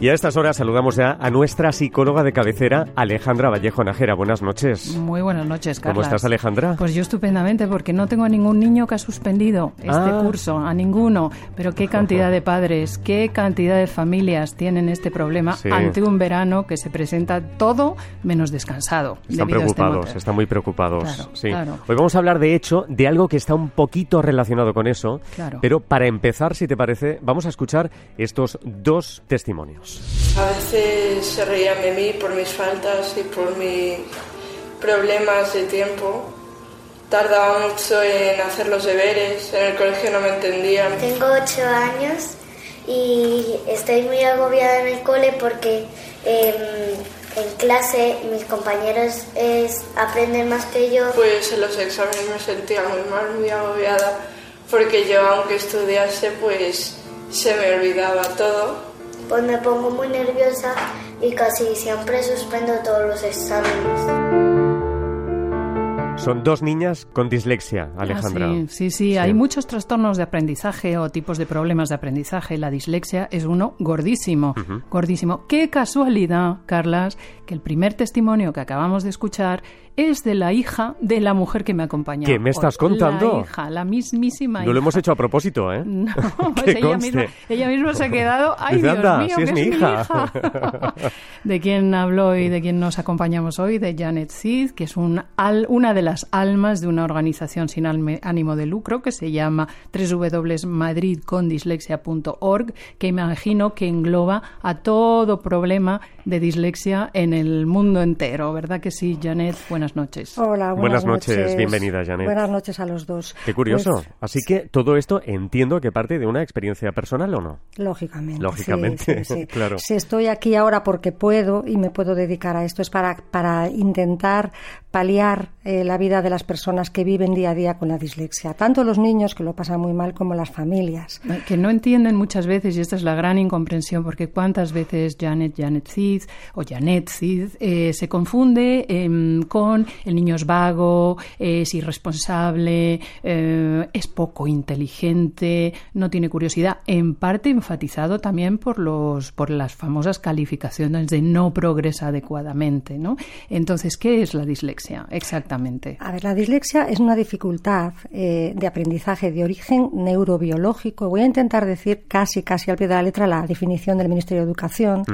Y a estas horas saludamos ya a nuestra psicóloga de cabecera, Alejandra Vallejo Nájera. Buenas noches. Muy buenas noches, Carlas. ¿Cómo estás, Alejandra? Pues yo estupendamente, porque no tengo a ningún niño que ha suspendido este curso, a ninguno. Pero qué cantidad de padres, qué cantidad de familias tienen este problema ante un verano que se presenta todo menos descansado. Están preocupados, están muy preocupados. Claro, sí. Claro. Hoy vamos a hablar, de hecho, de algo que está un poquito relacionado con eso. Claro. Pero para empezar, si te parece, vamos a escuchar estos dos testimonios. A veces se reían de mí por mis faltas y por mis problemas de tiempo. Tardaba mucho en hacer los deberes, en el colegio no me entendían. Tengo 8 años y estoy muy agobiada en el cole porque en clase mis compañeros aprenden más que yo. Pues en los exámenes me sentía muy mal, muy agobiada, porque yo aunque estudiase pues se me olvidaba todo. Pues me pongo muy nerviosa y casi siempre suspendo todos los exámenes. Son dos niñas con dislexia, Alejandra. Sí. Hay muchos trastornos de aprendizaje o tipos de problemas de aprendizaje. La dislexia es uno gordísimo, gordísimo. Qué casualidad, Carlas, que el primer testimonio que acabamos de escuchar es de la hija de la mujer que me acompaña. ¿Qué me estás contando? La hija, la mismísima hija. No lo hemos hecho a propósito, ¿eh? No, pues ella misma se ha quedado. ¡Ay, dice, Dios anda, mío, si que es mi hija! ¿De quién hablo y de quién nos acompañamos hoy? De Janet Cid, que es una de las almas de una organización sin ánimo de lucro que se llama www.madridcondislexia.org, que imagino que engloba a todo problema de dislexia en el mundo entero, ¿verdad que sí, Janet? Buenas noches. Hola, buenas noches. Bienvenida, Janet. Buenas noches a los dos. Qué curioso. Pues, así que todo esto entiendo que parte de una experiencia personal, ¿o no? Lógicamente. Sí. Claro. Si estoy aquí ahora porque puedo y me puedo dedicar a esto, es para intentar paliar la vida de las personas que viven día a día con la dislexia. Tanto los niños, que lo pasan muy mal, como las familias. Que no entienden muchas veces, y esta es la gran incomprensión, porque cuántas veces Janet Cid se confunde con el niño es vago, es irresponsable, es poco inteligente, no tiene curiosidad, en parte enfatizado también por las famosas calificaciones de no progresa adecuadamente, ¿no? Entonces, ¿qué es la dislexia exactamente? A ver, la dislexia es una dificultad de aprendizaje de origen neurobiológico. Voy a intentar decir casi al pie de la letra la definición del Ministerio de Educación.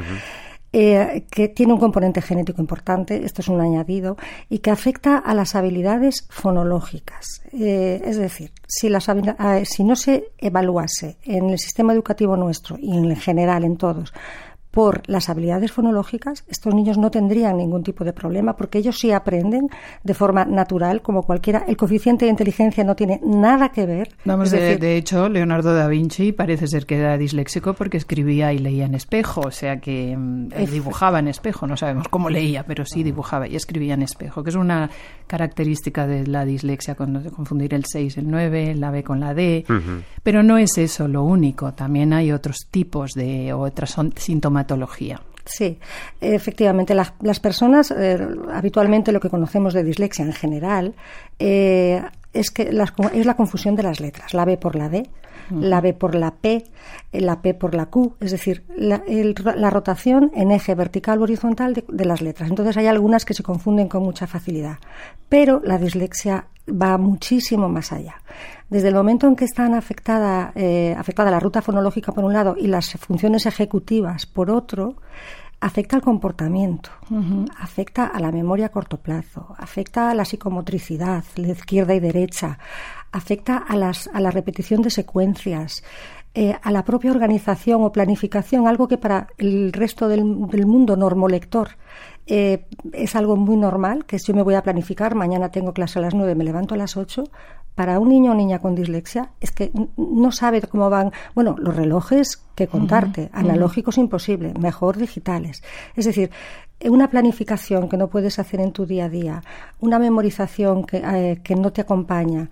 Que tiene un componente genético importante, esto es un añadido, y que afecta a las habilidades fonológicas. Es decir, si no se evaluase en el sistema educativo nuestro y en general en todos por las habilidades fonológicas, estos niños no tendrían ningún tipo de problema, porque ellos sí aprenden de forma natural, como cualquiera. El coeficiente de inteligencia no tiene nada que ver. De hecho, Leonardo da Vinci parece ser que era disléxico porque escribía y leía en espejo, o sea que dibujaba en espejo, no sabemos cómo leía, pero sí dibujaba y escribía en espejo, que es una característica de la dislexia, cuando confundir el 6, el 9, la B con la D, pero no es eso lo único, también hay otros tipos de otras sintomatología. Sí, efectivamente, las personas, habitualmente lo que conocemos de dislexia en general, es la confusión de las letras, la B por la D, la B por la P por la Q, es decir, la rotación en eje vertical o horizontal de las letras. Entonces hay algunas que se confunden con mucha facilidad, pero la dislexia va muchísimo más allá. Desde el momento en que están afectada la ruta fonológica por un lado y las funciones ejecutivas por otro, afecta al comportamiento, afecta a la memoria a corto plazo, afecta a la psicomotricidad, la izquierda y derecha, afecta a la repetición de secuencias, a la propia organización o planificación, algo que para el resto del mundo normolector es algo muy normal, que si yo me voy a planificar, mañana tengo clase a las 9, me levanto a las 8, para un niño o niña con dislexia es que no sabe cómo van, los relojes, que contarte, analógicos imposible, mejor digitales. Es decir, una planificación que no puedes hacer en tu día a día, una memorización que no te acompaña,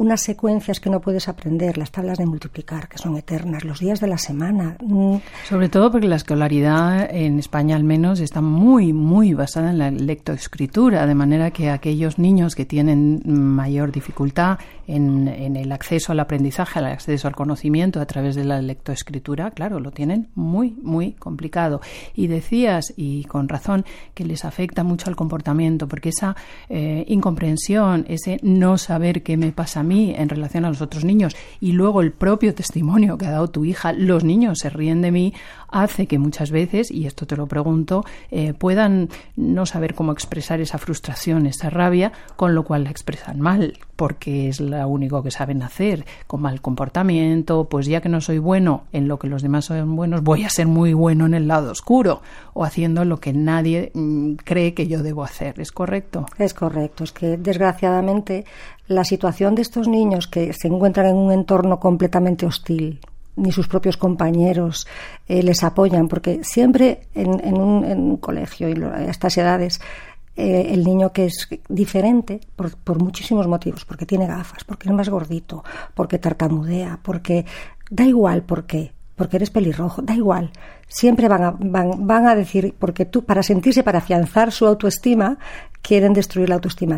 unas secuencias que no puedes aprender, las tablas de multiplicar, que son eternas, los días de la semana. Sobre todo porque la escolaridad en España al menos está muy, muy basada en la lectoescritura, de manera que aquellos niños que tienen mayor dificultad en el acceso al aprendizaje, al acceso al conocimiento a través de la lectoescritura, claro, lo tienen muy, muy complicado. Y decías, y con razón, que les afecta mucho al comportamiento, porque esa incomprensión, ese no saber qué me pasa a mí en relación a los otros niños, y luego el propio testimonio que ha dado tu hija, los niños se ríen de mí, hace que muchas veces, y esto te lo pregunto, puedan no saber cómo expresar esa frustración, esa rabia, con lo cual la expresan mal, porque es lo único que saben hacer, con mal comportamiento, pues ya que no soy bueno en lo que los demás son buenos, voy a ser muy bueno en el lado oscuro, o haciendo lo que nadie cree que yo debo hacer. ¿Es correcto? Es correcto. Es que, desgraciadamente, la situación de estos niños que se encuentran en un entorno completamente hostil, ni sus propios compañeros les apoyan, porque siempre en un colegio y a estas edades el niño que es diferente por muchísimos motivos, porque tiene gafas, porque es más gordito, porque tartamudea, porque da igual por qué, porque eres pelirrojo, da igual, siempre van a decir, porque tú, para sentirse, para afianzar su autoestima, quieren destruir la autoestima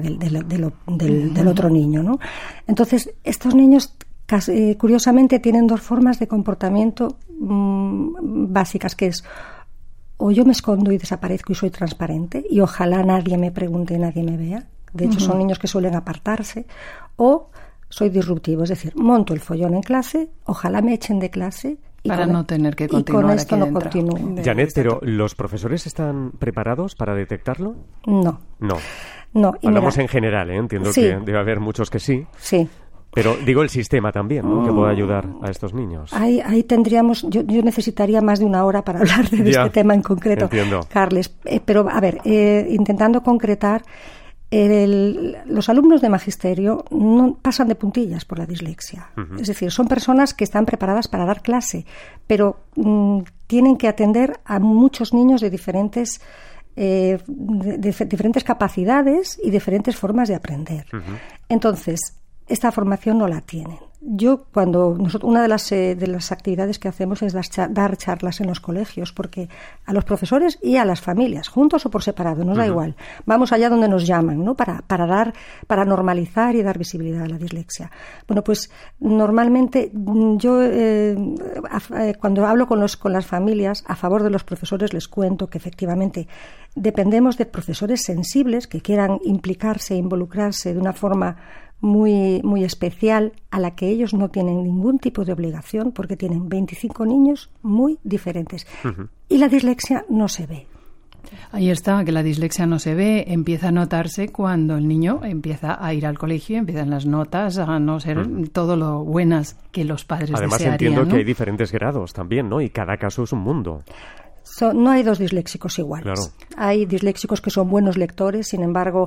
del otro niño, ¿no? Entonces, estos niños curiosamente tienen dos formas de comportamiento básicas, que es: o yo me escondo y desaparezco y soy transparente y ojalá nadie me pregunte, nadie me vea. De hecho, son niños que suelen apartarse. O soy disruptivo, es decir, monto el follón en clase, ojalá me echen de clase para no tener que continuar. Y con esto aquí no dentro. continúo. Janet, pero ¿los profesores están preparados para detectarlo? No. Hablamos en general, ¿eh? Entiendo sí. que debe haber muchos que sí. Sí. Pero digo el sistema también, ¿no? Que pueda ayudar a estos niños. Ahí tendríamos, yo necesitaría más de una hora para hablar de este tema en concreto, entiendo. Carles. Pero, a ver, intentando concretar, los alumnos de magisterio no pasan de puntillas por la dislexia. Uh-huh. Es decir, son personas que están preparadas para dar clase, pero tienen que atender a muchos niños de diferentes diferentes capacidades y diferentes formas de aprender. Uh-huh. Entonces, esta formación no la tienen. Una de las actividades que hacemos es dar charlas en los colegios, porque a los profesores y a las familias, juntos o por separado, nos da igual. Vamos allá donde nos llaman, ¿no? Para normalizar y dar visibilidad a la dislexia. Bueno, pues normalmente yo cuando hablo con las familias a favor de los profesores les cuento que efectivamente dependemos de profesores sensibles que quieran implicarse e involucrarse de una forma muy, muy especial, a la que ellos no tienen ningún tipo de obligación, porque tienen 25 niños muy diferentes. Uh-huh. Y la dislexia no se ve. Ahí está, que la dislexia no se ve, empieza a notarse cuando el niño empieza a ir al colegio, empiezan las notas a no ser todo lo buenas que los padres Además, desearían. Además, entiendo ¿no? que hay diferentes grados también, ¿no? Y cada caso es un mundo. No hay dos disléxicos iguales. Claro. Hay disléxicos que son buenos lectores, sin embargo,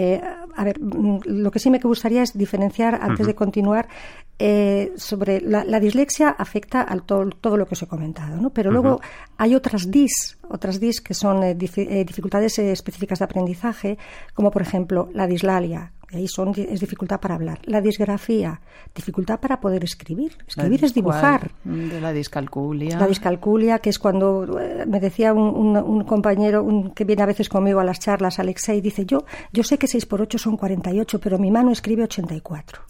lo que sí me gustaría es diferenciar, antes de continuar, sobre la dislexia afecta a todo lo que os he comentado, ¿no? Pero luego hay otras DIS que son dificultades específicas de aprendizaje, como por ejemplo la dislalia. Ahí es dificultad para hablar. La disgrafía, dificultad para poder escribir. Escribir es dibujar. De la discalculia. La discalculia, que es cuando me decía un compañero que viene a veces conmigo a las charlas, Alexei, dice, yo sé que 6 por 8 son 48, pero mi mano escribe 84.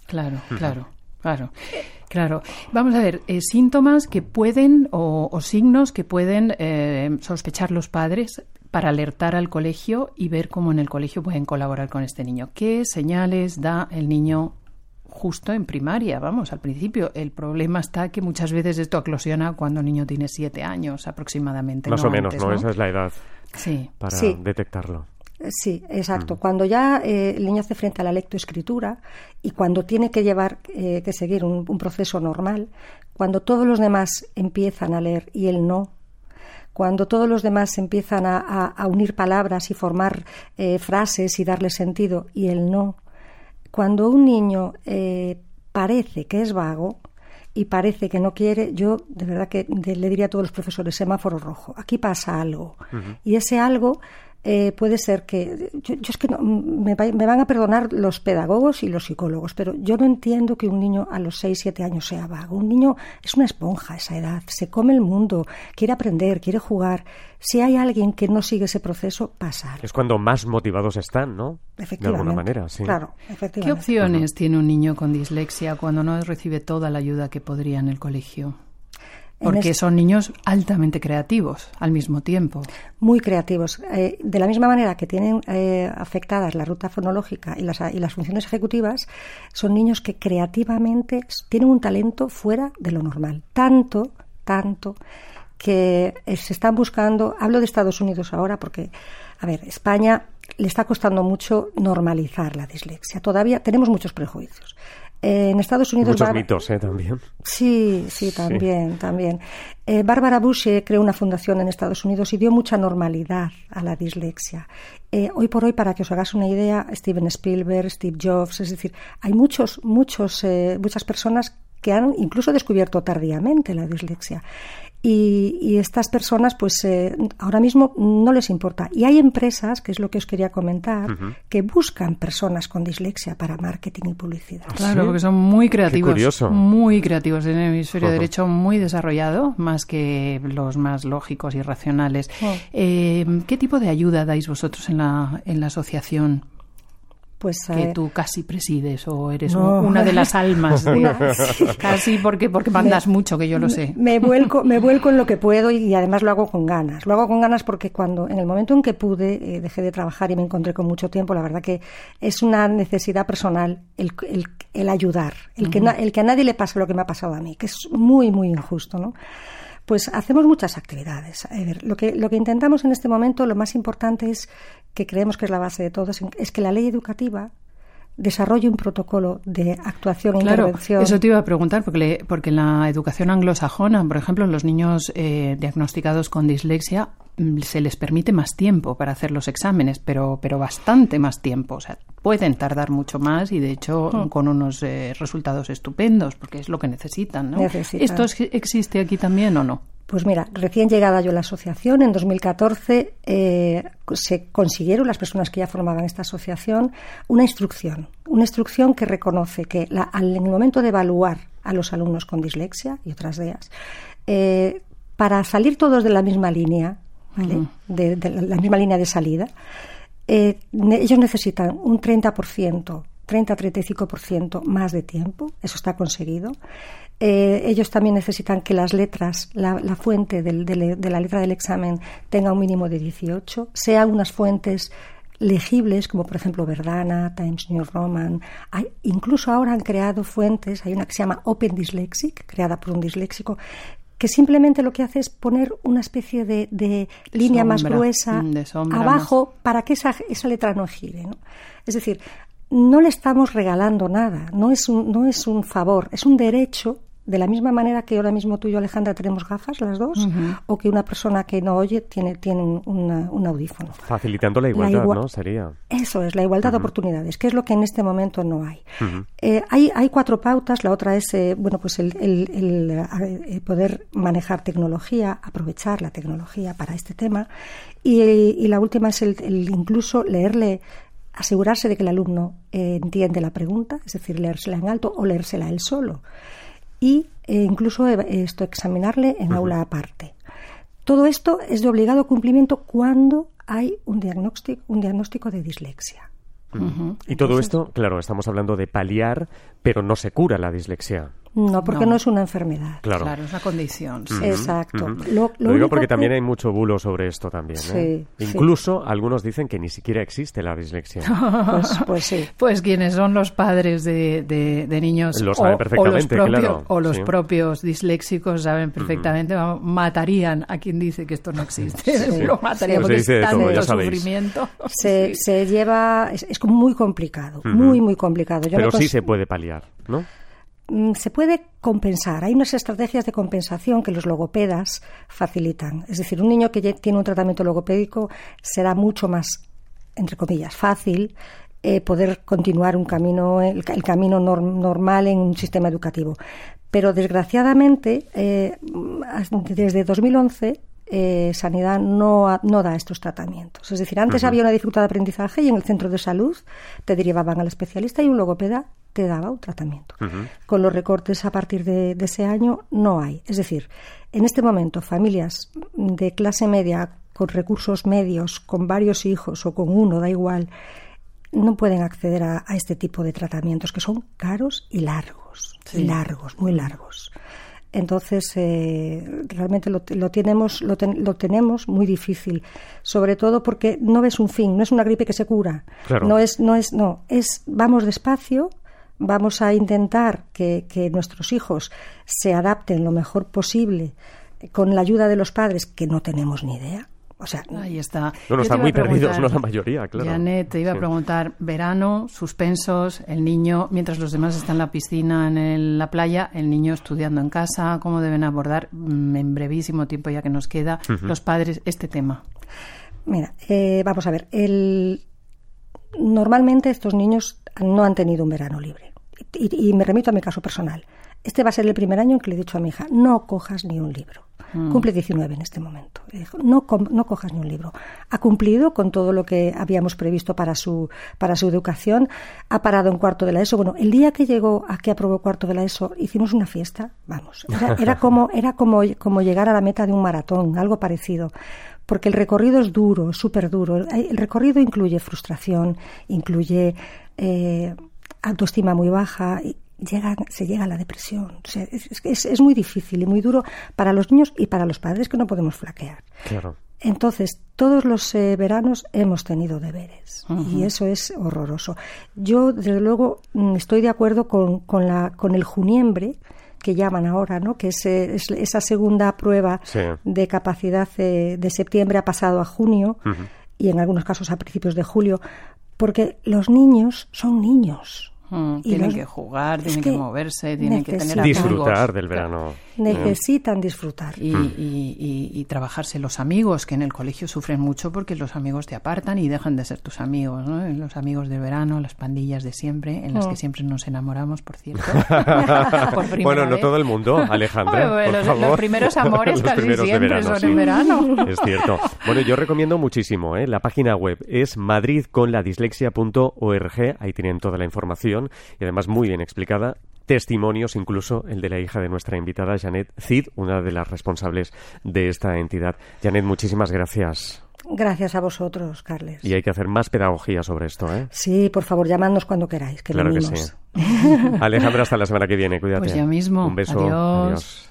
Claro. Vamos a ver, síntomas que pueden o signos que pueden sospechar los padres para alertar al colegio y ver cómo en el colegio pueden colaborar con este niño. ¿Qué señales da el niño justo en primaria? Vamos, al principio. El problema está que muchas veces esto eclosiona cuando el niño tiene 7 años aproximadamente. Más o menos, antes, ¿no? Esa es la edad para detectarlo. Sí, exacto. Cuando ya el niño hace frente a la lectoescritura y cuando tiene que seguir un proceso normal, cuando todos los demás empiezan a leer y él no, cuando todos los demás empiezan a unir palabras y formar frases y darle sentido y él no, cuando un niño parece que es vago y parece que no quiere, yo de verdad que le diría a todos los profesores, semáforo rojo, aquí pasa algo. Uh-huh. Y ese algo puede ser que... Yo es que no, me van a perdonar los pedagogos y los psicólogos, pero yo no entiendo que un niño a los 6, 7 años sea vago. Un niño es una esponja a esa edad, se come el mundo, quiere aprender, quiere jugar. Si hay alguien que no sigue ese proceso, pasa algo. Es cuando más motivados están, ¿no? Efectivamente. De alguna manera, sí. Claro, efectivamente. ¿Qué opciones tiene un niño con dislexia cuando no recibe toda la ayuda que podría en el colegio? Porque son niños altamente creativos al mismo tiempo. Muy creativos. De la misma manera que tienen afectadas la ruta fonológica y las funciones ejecutivas, son niños que creativamente tienen un talento fuera de lo normal. Tanto que se están buscando... Hablo de Estados Unidos ahora porque, a ver, España le está costando mucho normalizar la dislexia. Todavía tenemos muchos prejuicios. En Estados Unidos... Muchos mitos, también. Sí, también. Barbara Bush creó una fundación en Estados Unidos y dio mucha normalidad a la dislexia. Hoy por hoy, para que os hagáis una idea, Steven Spielberg, Steve Jobs, es decir, hay muchas personas que han incluso descubierto tardíamente la dislexia. Y estas personas, pues ahora mismo no les importa. Y hay empresas, que es lo que os quería comentar, que buscan personas con dislexia para marketing y publicidad. Claro, porque son muy creativos. Qué curioso. Muy creativos, en el hemisferio derecho muy desarrollado, más que los más lógicos y racionales. ¿Qué tipo de ayuda dais vosotros en la asociación? Pues, que tú casi presides o eres una de las almas casi porque mandas mucho, que yo lo sé. Me vuelco en lo que puedo y además lo hago con ganas. Lo hago con ganas porque en el momento en que pude, dejé de trabajar y me encontré con mucho tiempo, la verdad que es una necesidad personal el ayudar, el que a nadie le pase lo que me ha pasado a mí, que es muy, muy injusto, ¿no? Pues hacemos muchas actividades. A ver, lo que intentamos en este momento, lo más importante es, que creemos que es la base de todo, es que la ley educativa desarrolle un protocolo de actuación e intervención. Eso te iba a preguntar, porque en la educación anglosajona, por ejemplo, los niños diagnosticados con dislexia se les permite más tiempo para hacer los exámenes, pero bastante más tiempo. O sea, pueden tardar mucho más y, de hecho, con unos resultados estupendos, porque es lo que necesitan, ¿no? ¿Esto existe aquí también o no? Pues mira, recién llegada yo a la asociación, en 2014 se consiguieron, las personas que ya formaban esta asociación, una instrucción que reconoce que en el momento de evaluar a los alumnos con dislexia y otras DEAs, para salir todos de la misma línea, ¿vale? De la misma línea de salida, ellos necesitan un 30-35% más de tiempo, eso está conseguido. Ellos también necesitan que las letras, la fuente de la letra del examen tenga un mínimo de 18, sean unas fuentes legibles, como por ejemplo Verdana, Times New Roman. Incluso ahora han creado fuentes, hay una que se llama Open Dyslexic, creada por un disléxico, que simplemente lo que hace es poner una especie de línea más gruesa abajo para que esa letra no gire, ¿no? Es decir, no le estamos regalando nada, no es un favor, es un derecho. De la misma manera que ahora mismo tú y yo, Alejandra, tenemos gafas las dos, o que una persona que no oye tiene un audífono. Facilitando la igualdad, ¿no? Sería. Eso es, la igualdad de oportunidades, que es lo que en este momento no hay. Hay 4 pautas. La otra es el poder manejar tecnología, aprovechar la tecnología para este tema. Y la última es el incluso leerle, asegurarse de que el alumno entiende la pregunta, es decir, leérsela en alto o leérsela él solo. Y incluso examinarle en aula aparte. Todo esto es de obligado cumplimiento cuando hay un diagnóstico de dislexia. Y todo esto, claro, estamos hablando de paliar, pero no se cura la dislexia. No, porque no es una enfermedad. Claro, es una condición. Sí. Exacto. Lo digo porque también hay mucho bulo sobre esto también. Sí, Incluso algunos dicen que ni siquiera existe la dislexia. Pues sí. Pues quienes son los padres de niños lo saben perfectamente, o los propios disléxicos saben perfectamente, matarían a quien dice que esto no existe. Sí. Lo matarían porque es tanto sufrimiento. Se lleva... Es como muy complicado, muy complicado. Pero sí se puede paliar, ¿no? Se puede compensar. Hay unas estrategias de compensación que los logopedas facilitan. Es decir, un niño que ya tiene un tratamiento logopédico será mucho más, entre comillas, fácil poder continuar un camino, el camino normal en un sistema educativo. Pero desgraciadamente, desde 2011 Sanidad no da estos tratamientos. Es decir, antes había una dificultad de aprendizaje y en el centro de salud te derivaban al especialista y un logopeda te daba un tratamiento. Con los recortes a partir de ese año no hay. Es decir, en este momento familias de clase media con recursos medios, con varios hijos o con uno, da igual, no pueden acceder a este tipo de tratamientos que son caros y largos, muy largos. Entonces, realmente lo tenemos muy difícil, sobre todo porque no ves un fin, no es una gripe que se cura, claro. Vamos despacio, vamos a intentar que nuestros hijos se adapten lo mejor posible con la ayuda de los padres, que no tenemos ni idea. O sea, ahí está. No, están muy perdidos, ¿no? La mayoría, claro. Janet, te iba a preguntar, verano, suspensos, el niño, mientras los demás están en la piscina, en la playa, el niño estudiando en casa, ¿cómo deben abordar en brevísimo tiempo ya que nos queda los padres este tema? Mira, vamos a ver, normalmente estos niños no han tenido un verano libre. Y me remito a mi caso personal. Este va a ser el primer año en que le he dicho a mi hija, no cojas ni un libro. Cumple 19 en este momento. Le dijo, no cojas ni un libro. Ha cumplido con todo lo que habíamos previsto para su educación. Ha parado en cuarto de la ESO. Bueno, el día que llegó a que aprobó cuarto de la ESO, hicimos una fiesta. Vamos, era como llegar a la meta de un maratón, algo parecido. Porque el recorrido es duro, súper duro. El recorrido incluye frustración, incluye autoestima muy baja. Se llega a la depresión. O sea, es muy difícil y muy duro para los niños y para los padres, que no podemos flaquear. Claro. Entonces, todos los veranos hemos tenido deberes y eso es horroroso. Yo, desde luego, estoy de acuerdo con el juniembre, que llaman ahora, ¿no? Que es esa segunda prueba de capacidad de septiembre ha pasado a junio y en algunos casos a principios de julio, porque los niños son niños. Tienen que jugar, tienen que moverse, tienen que tener amigos. Disfrutar del verano. Necesitan disfrutar. Y trabajarse los amigos, que en el colegio sufren mucho porque los amigos te apartan y dejan de ser tus amigos, ¿no? Los amigos del verano, las pandillas de siempre, en las que siempre nos enamoramos, por cierto. Bueno, no todo el mundo, Alejandra, por favor. Los primeros amores casi siempre son en verano. Es cierto. Bueno, yo recomiendo muchísimo, la página web es madridconladislexia.org, ahí tienen toda la información y además muy bien explicada. Testimonios, incluso el de la hija de nuestra invitada, Janet Cid, una de las responsables de esta entidad. Janet, muchísimas gracias. Gracias a vosotros, Carles. Y hay que hacer más pedagogía sobre esto, ¿eh? Sí, por favor, llamadnos cuando queráis, que claro venimos. Que sí. Alejandra, hasta la semana que viene, cuídate. Pues ya mismo. Un beso. Adiós.